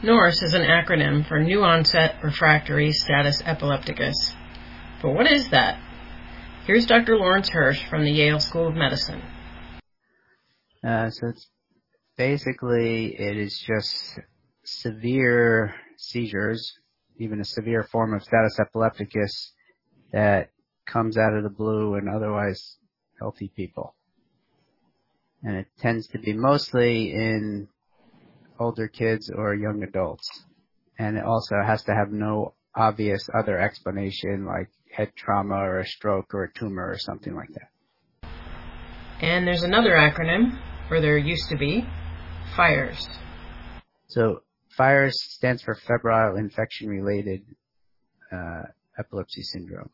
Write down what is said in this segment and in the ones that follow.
NORS is an acronym for New Onset Refractory Status Epilepticus. But what is that? Here's Dr. Lawrence Hirsch from the Yale School of Medicine. So it's basically, it is just severe seizures, even a severe form of status epilepticus that comes out of the blue in otherwise healthy people. And it tends to be mostly in older kids or young adults. And it also has to have no obvious other explanation like head trauma or a stroke or a tumor or something like that. And there's another acronym, or there used to be, FIRES. So FIRES stands for febrile infection-related epilepsy syndrome.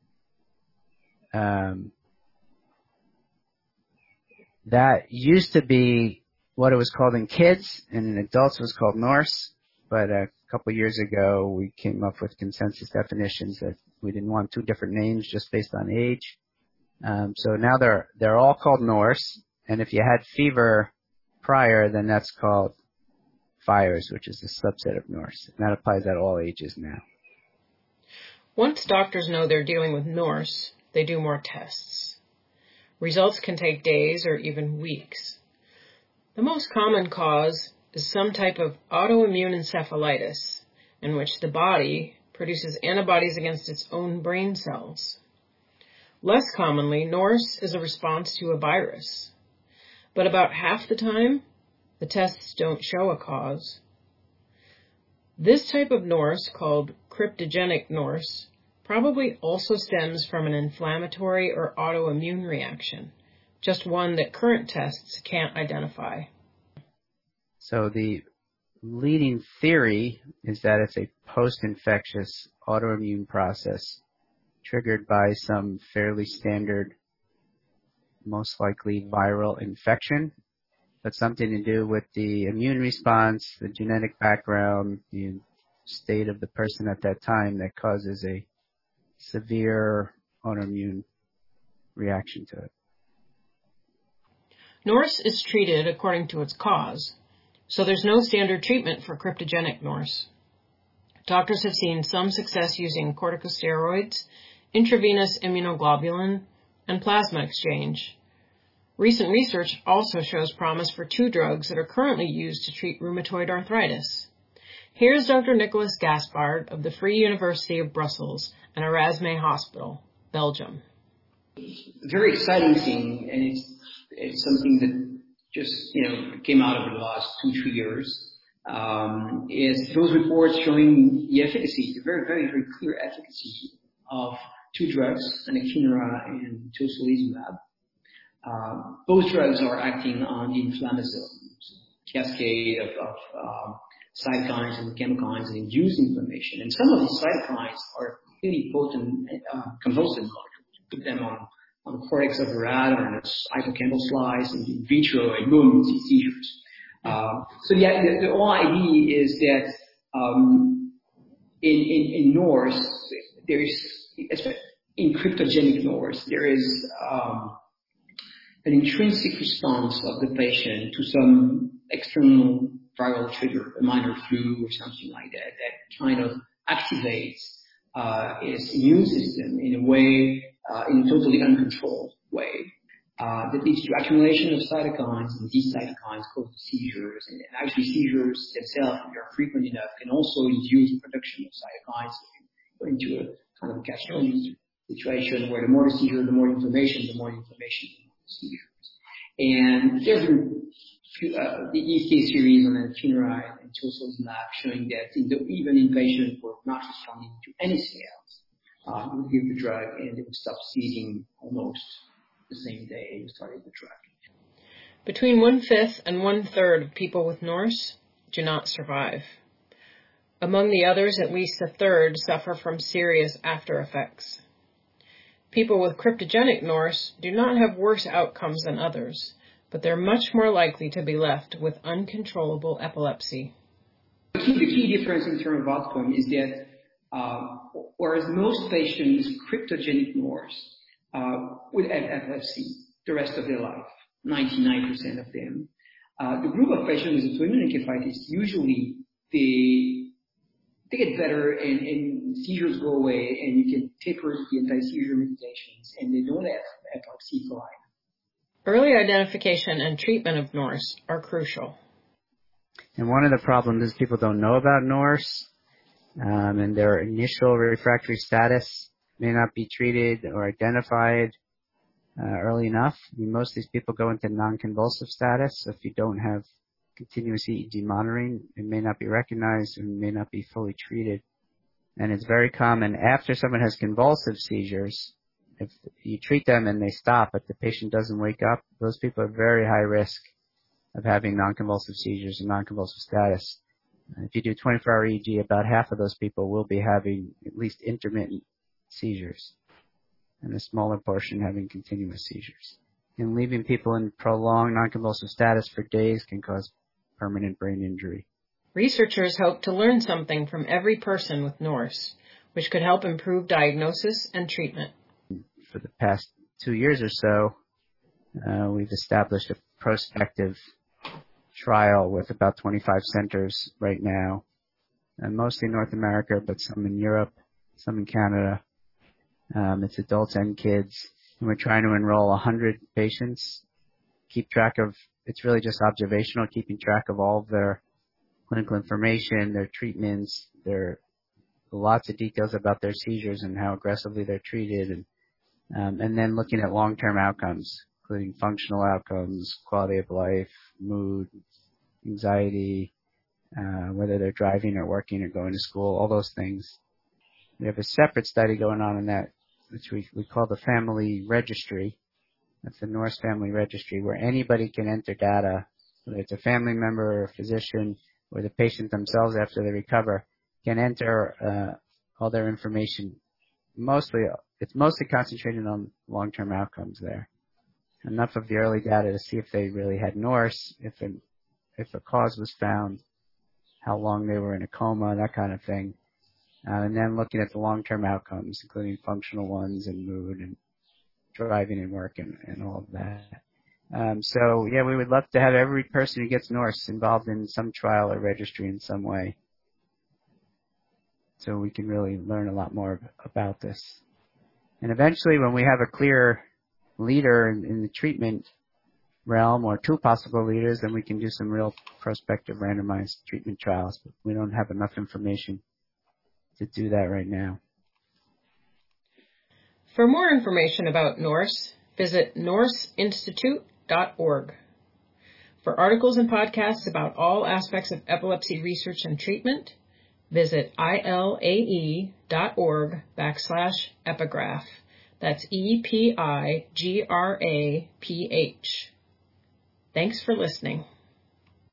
That used to be what it was called in kids, and in adults it was called NORS, but a couple years ago we came up with consensus definitions that we didn't want two different names just based on age. So now they're all called NORS, and if you had fever prior, then that's called FIRES, which is a subset of NORS, and that applies at all ages now. Once doctors know they're dealing with NORS, they do more tests. Results can take days or even weeks. The most common cause is some type of autoimmune encephalitis, in which the body produces antibodies against its own brain cells. Less commonly, NORS is a response to a virus. But about half the time, the tests don't show a cause. This type of NORS, called cryptogenic NORS, probably also stems from an inflammatory or autoimmune reaction, just one that current tests can't identify. So the leading theory is that it's a post-infectious autoimmune process triggered by some fairly standard, most likely viral infection, but something to do with the immune response, the genetic background, the state of the person at that time that causes a severe autoimmune reaction to it. NORS is treated according to its cause, so there's no standard treatment for cryptogenic NORS. Doctors have seen some success using corticosteroids, intravenous immunoglobulin, and plasma exchange. Recent research also shows promise for two drugs that are currently used to treat rheumatoid arthritis. Here's Dr. Nicolas Gaspard of the Free University of Brussels and Erasmus Hospital, Belgium. A very exciting thing, and it's something that just came out over the last 2-3 years, is those reports showing the efficacy, the very, very, very clear efficacy of two drugs, anakinra and tocilizumab. Both drugs are acting on the inflammasome cascade of cytokines and chemokines and induce inflammation. And some of these cytokines are really potent convulsive molecules. Put them on the cortex of a rat or on a hippocampal slice and in vitro, and boom, you see seizures. So the whole idea is that in NORS, there is, in cryptogenic NORS, there is an intrinsic response of the patient to some external viral trigger, a minor flu or something like that, that kind of activates its immune system in a way, in a totally uncontrolled way, that leads to accumulation of cytokines, and these cytokines cause seizures. And actually seizures themselves, if they're frequent enough, can also induce the production of cytokines. Go into a kind of a catch-22 situation where the more the seizure, the more inflammation, the more inflammation, the more the seizures. And there's been the EK series on anakinra and tocilizumab showing that even in patients who are not responding to anything else, you would give the drug and they would stop seizing almost the same day you started the drug. Between 1/5 and 1/3 of people with NORS do not survive. Among the others, at least 1/3 suffer from serious after effects. People with cryptogenic NORS do not have worse outcomes than others, but they're much more likely to be left with uncontrollable epilepsy. The key difference in terms of outcome is that whereas most patients with cryptogenic NORS would have epilepsy the rest of their life, 99% of them, the group of patients with autoimmune encephalitis usually they get better and seizures go away, and you can taper the anti-seizure medications, and they don't have epilepsy for life. Early identification and treatment of NORS are crucial. And one of the problems is people don't know about NORS, and their initial refractory status may not be treated or identified early enough. I mean, most of these people go into non-convulsive status, so if you don't have continuous EEG monitoring, it may not be recognized and may not be fully treated. And it's very common after someone has convulsive seizures, if you treat them and they stop, but the patient doesn't wake up, those people are very high risk of having non-convulsive seizures and non-convulsive status. If you do 24-hour EEG, about half of those people will be having at least intermittent seizures, and a smaller portion having continuous seizures. And leaving people in prolonged non-convulsive status for days can cause permanent brain injury. Researchers hope to learn something from every person with NORS, which could help improve diagnosis and treatment. For the past 2 years or so, we've established a prospective trial with about 25 centers right now, mostly in North America, but some in Europe, some in Canada. It's adults and kids, and we're trying to enroll 100 patients. Keep track of, it's really just observational, keeping track of all of their clinical information, their treatments, their lots of details about their seizures and how aggressively they're treated, and then looking at long-term outcomes, including functional outcomes, quality of life, mood, anxiety, whether they're driving or working or going to school, all those things. We have a separate study going on in that, which we call the Family Registry. That's the NORS Family Registry, where anybody can enter data, whether it's a family member or a physician or the patient themselves after they recover, can enter all their information. It's mostly concentrated on long-term outcomes there. Enough of the early data to see if they really had NORS, if a cause was found, how long they were in a coma, that kind of thing. And then looking at the long-term outcomes, including functional ones and mood and driving and work and all of that. So, yeah, we would love to have every person who gets NORS involved in some trial or registry in some way, so we can really learn a lot more about this. And eventually, when we have a clear leader in the treatment realm, or two possible leaders, then we can do some real prospective randomized treatment trials. But we don't have enough information to do that right now. For more information about NORS, visit norsinstitute.org. For articles and podcasts about all aspects of epilepsy research and treatment, visit ilae.org/epigraph. That's EPIGRAPH. Thanks for listening.